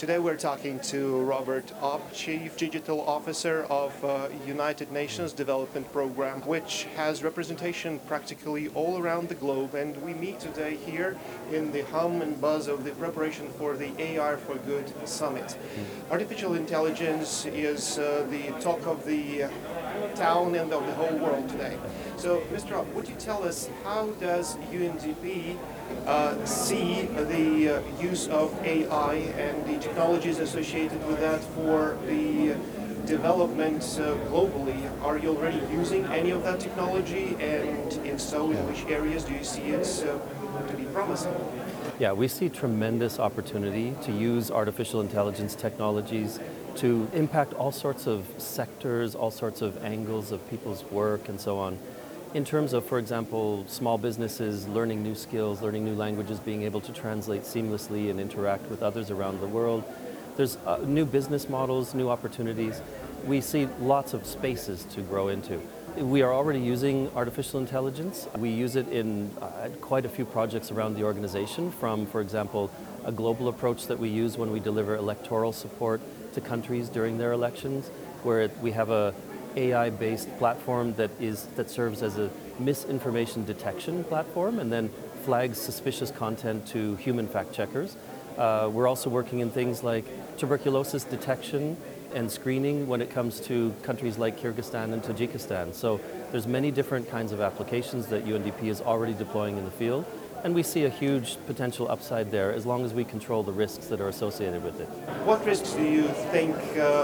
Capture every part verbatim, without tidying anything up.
Today we're talking to Robert Opp, Chief Digital Officer of uh, United Nations Development Program, which has representation practically all around the globe. And we meet today here in the hum and buzz of the preparation for the A I for Good Summit. Mm. Artificial intelligence is uh, the talk of the uh, town and of the whole world today. So, Mister Opp, would you tell us how does U N D P uh, see the uh, use of A I and the technologies associated with that for the development uh, globally? Are you already using any of that technology, and if so, in which areas do you see it uh, to be promising? Yeah, we see tremendous opportunity to use artificial intelligence technologies to impact all sorts of sectors, all sorts of angles of people's work and so on. In terms of, for example, small businesses learning new skills, learning new languages, being able to translate seamlessly and interact with others around the world. There's uh, new business models, new opportunities. We see lots of spaces to grow into. We are already using artificial intelligence. We use it in uh, quite a few projects around the organization, from, for example, a global approach that we use when we deliver electoral support to countries during their elections, where it, we have a A I-based platform that is that serves as a misinformation detection platform and then flags suspicious content to human fact checkers. Uh, we're also working in things like tuberculosis detection and screening when it comes to countries like Kyrgyzstan and Tajikistan. So there's many different kinds of applications that U N D P is already deploying in the field, and we see a huge potential upside there as long as we control the risks that are associated with it. What risks do you think uh,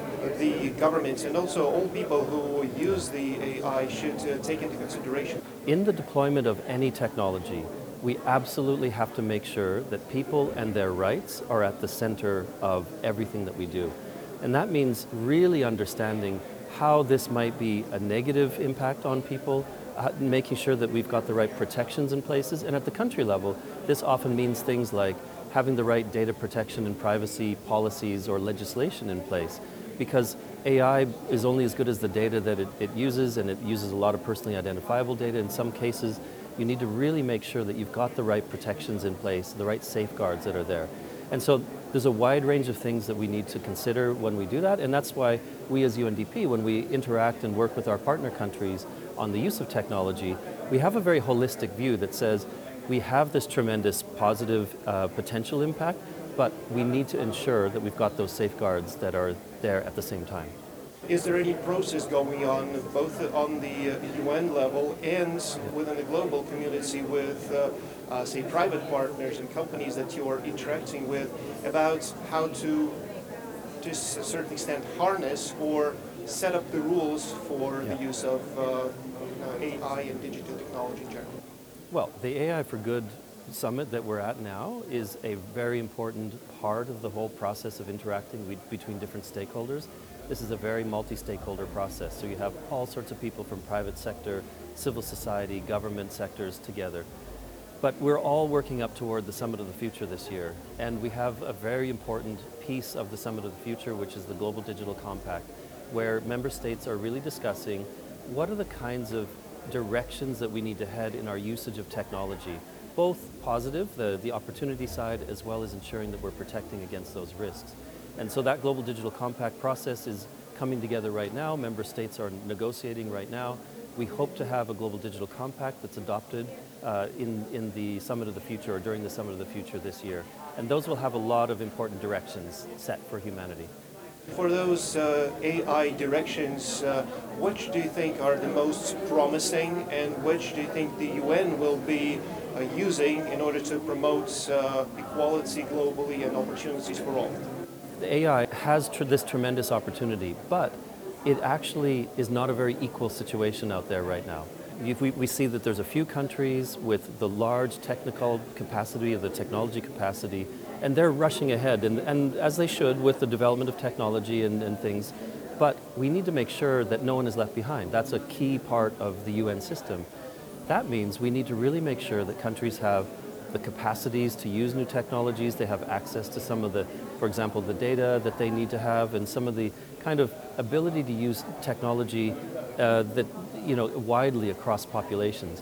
the governments and also all people who use the A I should uh, take into consideration? In the deployment of any technology, we absolutely have to make sure that people and their rights are at the center of everything that we do. And that means really understanding how this might be a negative impact on people, uh, making sure that we've got the right protections in places. And at the country level, this often means things like having the right data protection and privacy policies or legislation in place, because A I is only as good as the data that it, it uses, and it uses a lot of personally identifiable data. In some cases, you need to really make sure that you've got the right protections in place, the right safeguards that are there. And so there's a wide range of things that we need to consider when we do that, and that's why we as U N D P, when we interact and work with our partner countries on the use of technology, we have a very holistic view that says we have this tremendous positive uh, potential impact, but we need to ensure that we've got those safeguards that are there at the same time. Is there any process going on both on the uh, U N level and within the global community with, uh, uh, say, private partners and companies that you are interacting with about how to, to a certain extent, harness or set up the rules for yeah. the use of uh, uh, A I and digital technology in general? Well, the A I for Good Summit that we're at now is a very important part of the whole process of interacting with, between different stakeholders. This is a very multi-stakeholder process, so you have all sorts of people from private sector, civil society, government sectors together. But we're all working up toward the Summit of the Future this year, and we have a very important piece of the Summit of the Future, which is the Global Digital Compact, where member states are really discussing what are the kinds of directions that we need to head in our usage of technology, both positive, the, the opportunity side, as well as ensuring that we're protecting against those risks. And so that Global Digital Compact process is coming together right now. Member states are negotiating right now. We hope to have a Global Digital Compact that's adopted uh, in, in the Summit of the Future or during the Summit of the Future this year. And those will have a lot of important directions set for humanity. For those uh, A I directions, uh, which do you think are the most promising, and which do you think the U N will be uh, using in order to promote uh, equality globally and opportunities for all? The A I has tr this tremendous opportunity, but it actually is not a very equal situation out there right now. If we, we see that there's a few countries with the large technical capacity, of the technology capacity, and they're rushing ahead, and, and as they should with the development of technology and, and things, but we need to make sure that no one is left behind. That's a key part of the U N system. That means we need to really make sure that countries have the capacities to use new technologies, they have access to some of the, for example, the data that they need to have, and some of the kind of ability to use technology uh, that, you know, widely across populations.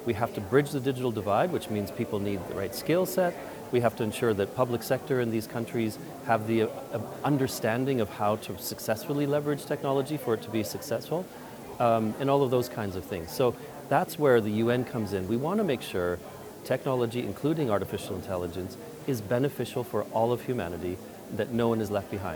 We have to bridge the digital divide, which means people need the right skill set. We have to ensure that public sector in these countries have the uh, understanding of how to successfully leverage technology for it to be successful, um, and all of those kinds of things. So that's where the U N comes in. We want to make sure technology, including artificial intelligence, is beneficial for all of humanity, that no one is left behind.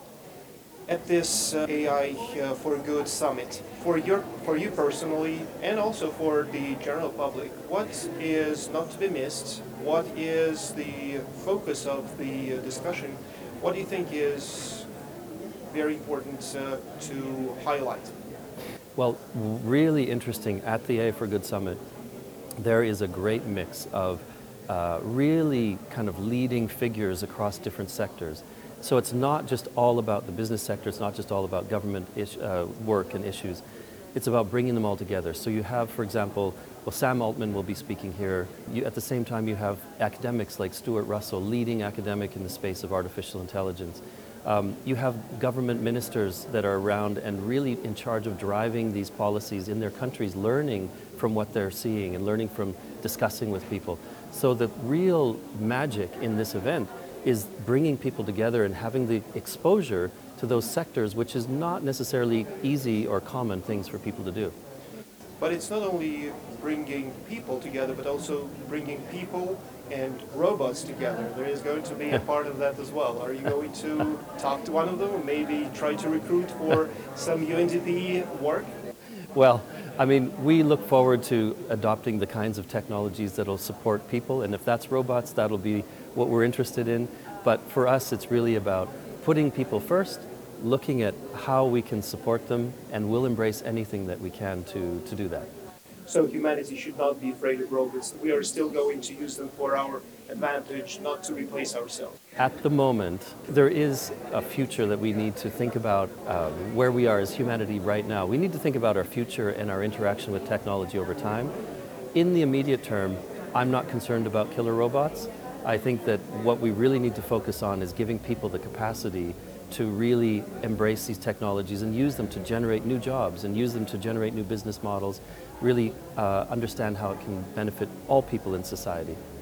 At this uh, A I uh, for Good summit, for your, for you personally, and also for the general public, what is not to be missed? What is the focus of the uh, discussion? What do you think is very important uh, to highlight? Well, really interesting, at the A I for Good summit, there is a great mix of uh, really kind of leading figures across different sectors. So it's not just all about the business sector, it's not just all about government ish, uh, work and issues, it's about bringing them all together. So you have, for example, well, Sam Altman will be speaking here. You, at the same time, you have academics like Stuart Russell, leading academic in the space of artificial intelligence. Um, you have government ministers that are around and really in charge of driving these policies in their countries, learning from what they're seeing and learning from discussing with people. So the real magic in this event is bringing people together and having the exposure to those sectors, which is not necessarily easy or common things for people to do. But it's not only bringing people together, but also bringing people and robots together. There is going to be a part of that as well. Are you going to talk to one of them, or maybe try to recruit for some U N D P work? Well, I mean, we look forward to adopting the kinds of technologies that will support people, and if that's robots, that'll be what we're interested in. But for us, it's really about putting people first, looking at how we can support them, and we'll embrace anything that we can to, to do that. So humanity should not be afraid of robots. We are still going to use them for our advantage, not to replace ourselves. At the moment, there is a future that we need to think about um, where we are as humanity right now. We need to think about our future and our interaction with technology over time. In the immediate term, I'm not concerned about killer robots. I think that what we really need to focus on is giving people the capacity to really embrace these technologies and use them to generate new jobs and use them to generate new business models, really uh, understand how it can benefit all people in society.